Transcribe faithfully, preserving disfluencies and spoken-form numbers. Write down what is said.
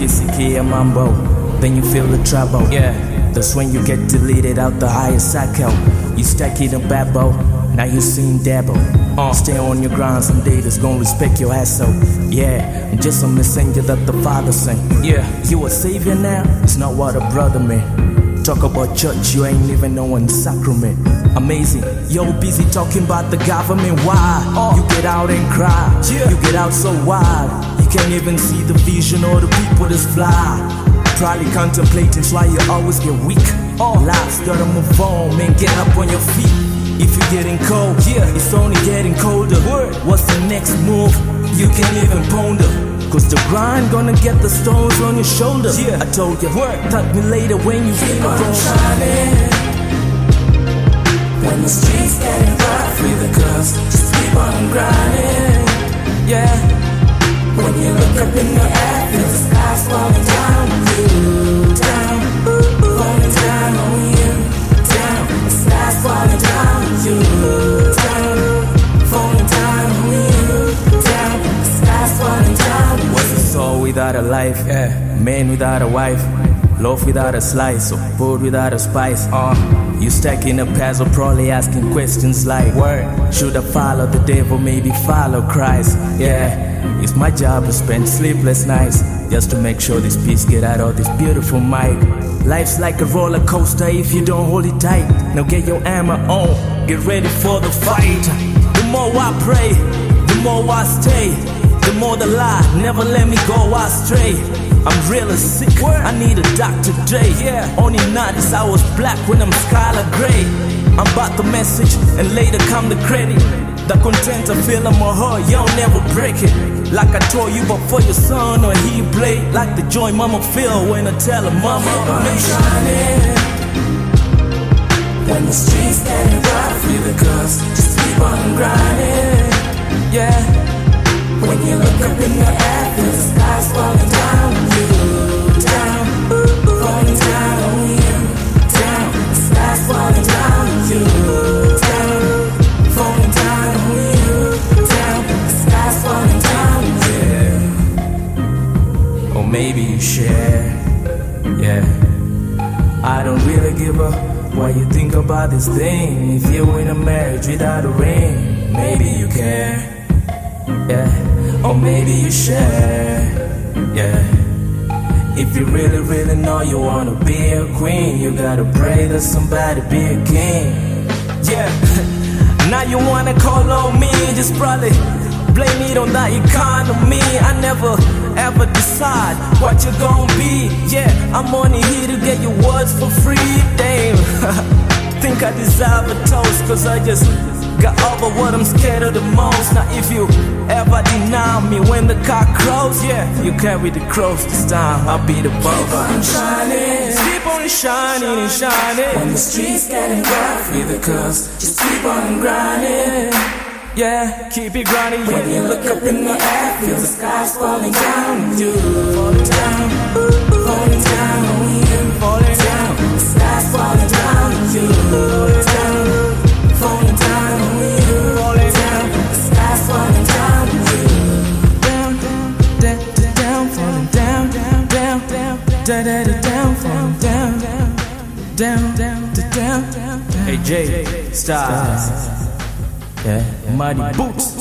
ukisikia mambo, then you feel the trouble. Yeah, that's when you get deleted out the higher cycle. You stuck in a babble, now you seen devil. Uh, stay on your grind, someday that's gonna respect your asshole. Yeah, I'm just a messenger that the Father sent. Yeah, you a savior now? It's not what a brother meant. Talk about church, you ain't even knowing the sacrament. Amazing, you're busy talking about the government. Why? Uh, you get out and cry. Yeah. You get out so wild, you can't even see the vision or the people that's fly. Probably contemplating why you always get weak. Uh, Life's gotta move on, man, get up on your feet. If you're getting cold, yeah, it's only getting colder. Word. What's the next move? You can't even ponder. Cause the grind gonna get the stones on your shoulders. Yeah, I told you, word. Thank me later when you keep on shining. When the streets getting rough, free the curves, just keep on grinding. Yeah. When you look up in the air, feel the sky's falling down on you. Down, falling down on you. Down, the sky's falling down on you. Down, falling down on you. Down, the sky's falling down on you. What's a soul without a life? Yeah. Man without a wife. Loaf without a slice, or food without a spice. Uh, you stuck in a puzzle, probably asking questions like, word, should I follow the devil, maybe follow Christ? Yeah, it's my job to spend sleepless nights just to make sure this piece get out of this beautiful mic. Life's like a roller coaster if you don't hold it tight. Now get your armor on, get ready for the fight. The more I pray, the more I stay. The more the lie, never let me go astray. I'm really sick, I need a doctor today. Yeah. Only notice I was black when I'm Skylar Grey. I'm about the message and later come the credit. The content I feel in my heart, y'all never break it. Like I told you before your son or he played. Like the joy mama feel when I tell her mama I'm shining. When the streets getting rough, free the curves, just keep on grinding. Yeah. When you look up in the air, feel the sky's falling down on you. Down, falling down on you. Down, the sky's falling down on you. Down, falling down on you. Down, the sky's falling down on you. Or maybe you share, yeah. I don't really give a what you think about this thing. If you're in a marriage without a ring, maybe you care. Yeah, or maybe you share, yeah. If you really, really know you wanna be a queen, you gotta pray that somebody be a king. Yeah, now you wanna call on me, just probably blame it on that economy. I never ever decide what you're gonna be. Yeah, I'm only here to get your words for free. Damn, think I deserve a toast, cause I just got over what I'm scared of the most. Now if you ever deny me when the cock crows, yeah, you carry the crows this time, I'll be the boss. Keep on shining, keep on shining and shining. When the streets getting rough, free the curves, just keep on grinding. Yeah, keep it grinding. When you look up in the air, feel the sky's falling down on you. Falling down, falling down on you. Falling down, the sky's falling down on you. Falling down, falling down on you. Falling down, the sky's falling down on you. Down, down, down, down, falling down, down, down, down, down, down, down, falling down, down, down, down, down, down. Hey Jay, stars. Yeah, Muddy Boots.